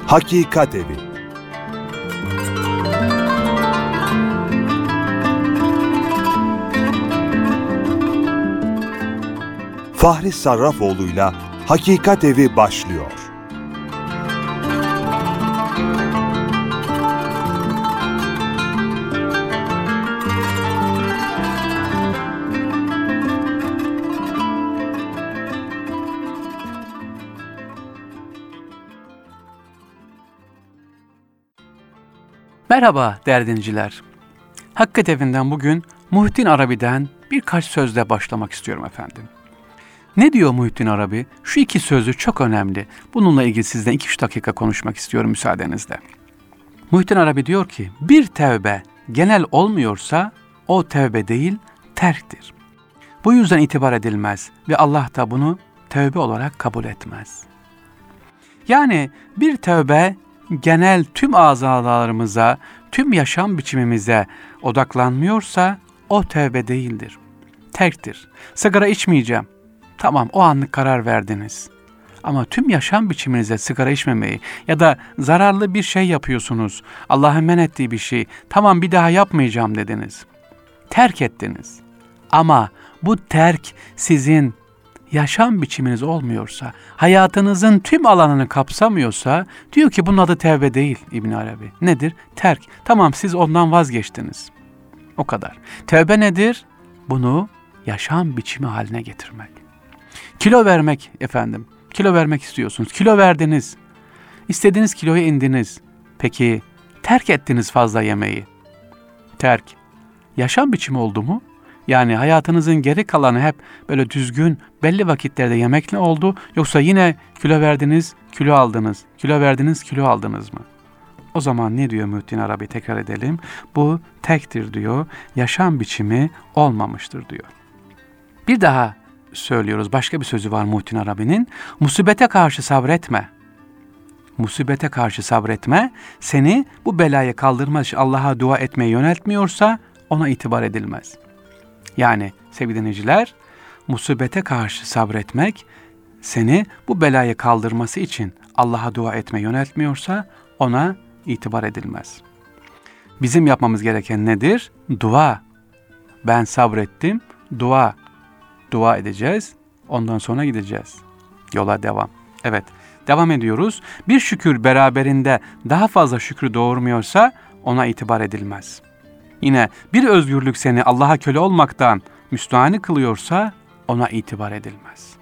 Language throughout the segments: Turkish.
Hakikat Evi. Fahri Sarrafoğlu'yla Hakikat Evi başlıyor. Merhaba değerli dinleyiciler. Hakikat Evi'nden bugün Muhittin Arabi'den birkaç sözle başlamak istiyorum efendim. Ne diyor Muhittin Arabi? Şu iki sözü çok önemli. Bununla ilgili sizden 2-3 dakika konuşmak istiyorum müsaadenizle. Muhittin Arabi diyor ki, bir tevbe genel olmuyorsa o tevbe değil, terktir. Bu yüzden itibar edilmez ve Allah da bunu tevbe olarak kabul etmez. Yani bir tevbe genel tüm azalarımıza, tüm yaşam biçimimize odaklanmıyorsa o tevbe değildir. Terktir. Sigara içmeyeceğim. Tamam, o anlık karar verdiniz. Ama tüm yaşam biçiminize sigara içmemeyi ya da zararlı bir şey yapıyorsunuz, Allah'ın men ettiği bir şey, tamam bir daha yapmayacağım dediniz. Terk ettiniz. Ama bu terk sizin yaşam biçiminiz olmuyorsa, hayatınızın tüm alanını kapsamıyorsa, diyor ki bunun adı tevbe değil İbn Arabi. Nedir? Terk. Tamam, siz ondan vazgeçtiniz. O kadar. Tevbe nedir? Bunu yaşam biçimi haline getirmek. Kilo vermek efendim. Kilo vermek istiyorsunuz. Kilo verdiniz. İstediğiniz kiloya indiniz. Peki terk ettiniz fazla yemeği. Terk. Yaşam biçimi oldu mu? Yani hayatınızın geri kalanı hep böyle düzgün, belli vakitlerde yemekle oldu, yoksa yine kilo verdiniz, kilo aldınız, kilo verdiniz, kilo aldınız mı? O zaman ne diyor Muhittin Arabi, tekrar edelim. Bu tektir diyor, yaşam biçimi olmamıştır diyor. Bir daha söylüyoruz, başka bir sözü var Muhittin Arabi'nin. Musibete karşı sabretme. Musibete karşı sabretme, seni bu belayı kaldırmak için Allah'a dua etmeye yöneltmiyorsa ona itibar edilmez. Yani sevgili dinleyiciler, musibete karşı sabretmek, seni bu belayı kaldırması için Allah'a dua etmeye yöneltmiyorsa ona itibar edilmez. Bizim yapmamız gereken nedir? Dua. Ben sabrettim, dua. Dua edeceğiz, ondan sonra gideceğiz. Yola devam. Evet, devam ediyoruz. Bir şükür beraberinde daha fazla şükrü doğurmuyorsa ona itibar edilmez. Yine bir özgürlük seni Allah'a köle olmaktan müstahni kılıyorsa ona itibar edilmez.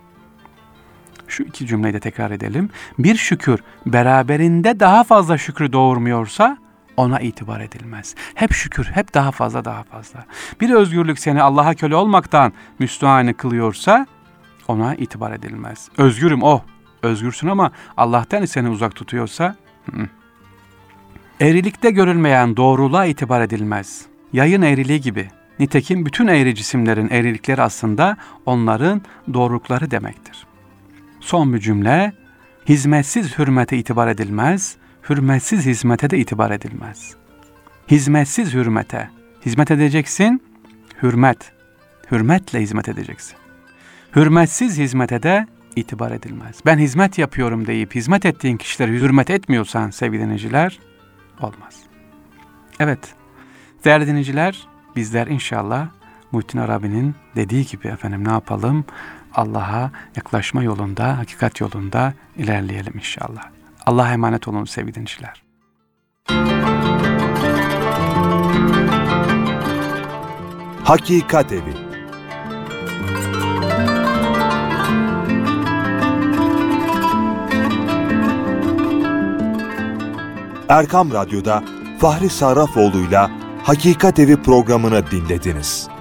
Şu iki cümleyi de tekrar edelim. Bir şükür beraberinde daha fazla şükrü doğurmuyorsa ona itibar edilmez. Hep şükür, hep daha fazla, daha fazla. Bir özgürlük seni Allah'a köle olmaktan müstahni kılıyorsa ona itibar edilmez. Özgürüm o. Özgürsün ama Allah'tan seni uzak tutuyorsa eğrilikte görülmeyen doğruluğa itibar edilmez. Yayın eğriliği gibi. Nitekim bütün eğri cisimlerin eğrilikleri aslında onların doğrulukları demektir. Son bir cümle. Hizmetsiz hürmete itibar edilmez. Hürmetsiz hizmete de itibar edilmez. Hizmetsiz hürmete. Hizmet edeceksin. Hürmet. Hürmetle hizmet edeceksin. Hürmetsiz hizmete de itibar edilmez. Ben hizmet yapıyorum deyip hizmet ettiğin kişilere hürmet etmiyorsan sevgili dinleyiciler, olmaz. Evet, değerli dinleyiciler, bizler inşallah Muhittin Arabi'nin dediği gibi efendim ne yapalım? Allah'a yaklaşma yolunda, hakikat yolunda ilerleyelim inşallah. Allah'a emanet olun sevgili dinleyiciler. Hakikat Evi. Erkam Radyo'da Fahri Sarrafoğlu'yla Hakikat Evi programını dinlediniz.